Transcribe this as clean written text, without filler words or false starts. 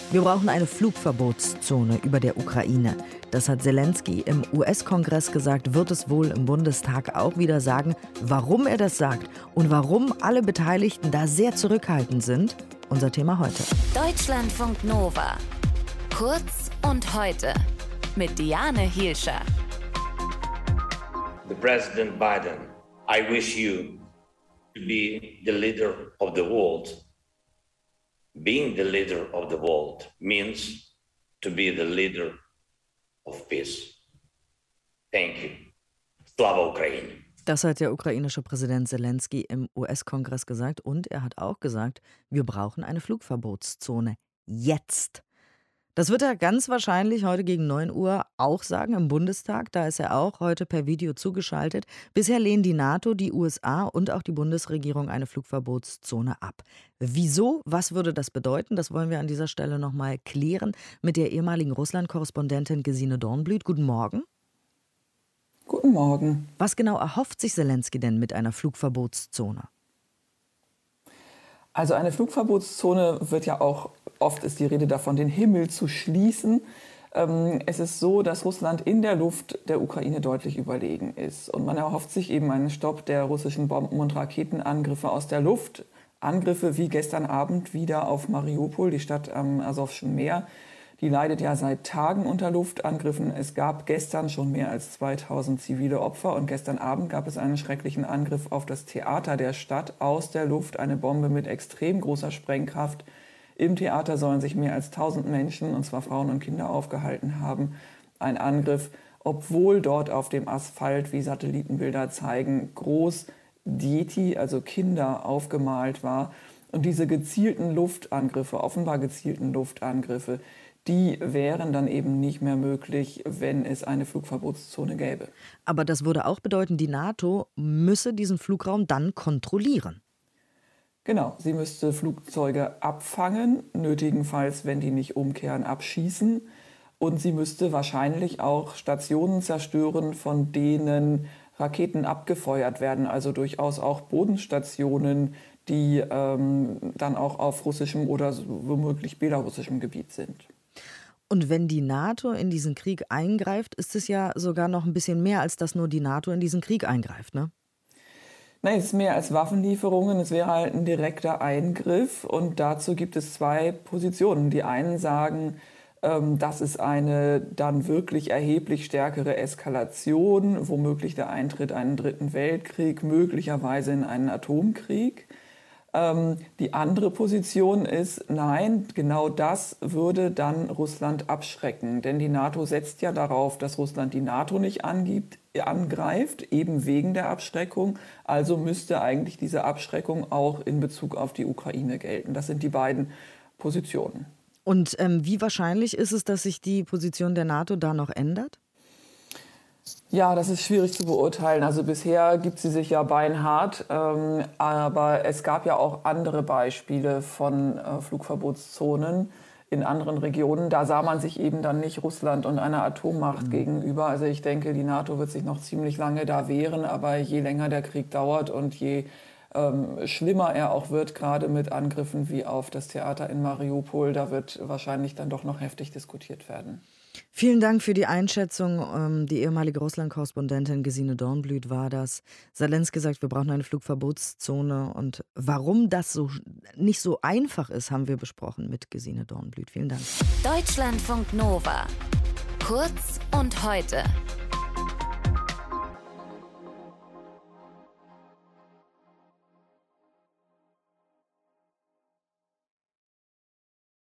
Wir brauchen eine Flugverbotszone über der Ukraine. Das hat Selenskyj im US-Kongress gesagt, wird es wohl im Bundestag auch wieder sagen. Warum er das sagt und warum alle Beteiligten da sehr zurückhaltend sind, unser Thema heute. Deutschlandfunk Nova. Kurz und heute mit Diane Hielscher. The President Biden, I wish you to be the leader of the world. Being the leader of the world means to be the leader of peace. Thank you. Slava Ukraine. Das hat der ukrainische Präsident Selenskyj im US-Kongress gesagt. Und er hat auch gesagt, wir brauchen eine Flugverbotszone. Jetzt. Das wird er ganz wahrscheinlich heute gegen 9 Uhr auch sagen im Bundestag. Da ist er auch heute per Video zugeschaltet. Bisher lehnen die NATO, die USA und auch die Bundesregierung eine Flugverbotszone ab. Wieso? Was würde das bedeuten? Das wollen wir an dieser Stelle nochmal klären mit der ehemaligen Russland-Korrespondentin Gesine Dornblüt. Guten Morgen. Guten Morgen. Was genau erhofft sich Selenskyj denn mit einer Flugverbotszone? Also eine Flugverbotszone wird ja auch, oft ist die Rede davon, den Himmel zu schließen. Es ist so, dass Russland in der Luft der Ukraine deutlich überlegen ist. Und man erhofft sich eben einen Stopp der russischen Bomben- und Raketenangriffe aus der Luft. Angriffe wie gestern Abend wieder auf Mariupol, die Stadt am Asowschen Meer. Die leidet ja seit Tagen unter Luftangriffen. Es gab gestern schon mehr als 2000 zivile Opfer und gestern Abend gab es einen schrecklichen Angriff auf das Theater der Stadt aus der Luft. Eine Bombe mit extrem großer Sprengkraft. Im Theater sollen sich mehr als 1000 Menschen, und zwar Frauen und Kinder, aufgehalten haben. Ein Angriff, obwohl dort auf dem Asphalt, wie Satellitenbilder zeigen, groß Dieti, also Kinder, aufgemalt war. Und diese gezielten Luftangriffe, offenbar gezielten Luftangriffe, die wären dann eben nicht mehr möglich, wenn es eine Flugverbotszone gäbe. Aber das würde auch bedeuten, die NATO müsse diesen Flugraum dann kontrollieren. Genau, sie müsste Flugzeuge abfangen, nötigenfalls, wenn die nicht umkehren, abschießen. Und sie müsste wahrscheinlich auch Stationen zerstören, von denen Raketen abgefeuert werden, also durchaus auch Bodenstationen, die dann auch auf russischem oder womöglich belarussischem Gebiet sind. Und wenn die NATO in diesen Krieg eingreift, ist es ja sogar noch ein bisschen mehr, als dass nur die NATO in diesen Krieg eingreift, ne? Nein, es ist mehr als Waffenlieferungen, es wäre halt ein direkter Eingriff und dazu gibt es zwei Positionen. Die einen sagen, das ist eine dann wirklich erheblich stärkere Eskalation, womöglich der Eintritt in einen dritten Weltkrieg, möglicherweise in einen Atomkrieg. Die andere Position ist, nein, genau das würde dann Russland abschrecken. Denn die NATO setzt ja darauf, dass Russland die NATO nicht angreift, eben wegen der Abschreckung. Also müsste eigentlich diese Abschreckung auch in Bezug auf die Ukraine gelten. Das sind die beiden Positionen. Und wie wahrscheinlich ist es, dass sich die Position der NATO da noch ändert? Ja, das ist schwierig zu beurteilen. Also bisher gibt sie sich ja beinhart, aber es gab ja auch andere Beispiele von Flugverbotszonen in anderen Regionen. Da sah man sich eben dann nicht Russland und einer Atommacht gegenüber. Also ich denke, die NATO wird sich noch ziemlich lange da wehren, aber je länger der Krieg dauert und je schlimmer er auch wird, gerade mit Angriffen wie auf das Theater in Mariupol, da wird wahrscheinlich dann doch noch heftig diskutiert werden. Vielen Dank für die Einschätzung. Die ehemalige Russland-Korrespondentin Gesine Dornblüt war das. Selenskyj sagt, wir brauchen eine Flugverbotszone. Und warum das so nicht so einfach ist, haben wir besprochen mit Gesine Dornblüt. Vielen Dank. Deutschlandfunk Nova. Kurz und heute.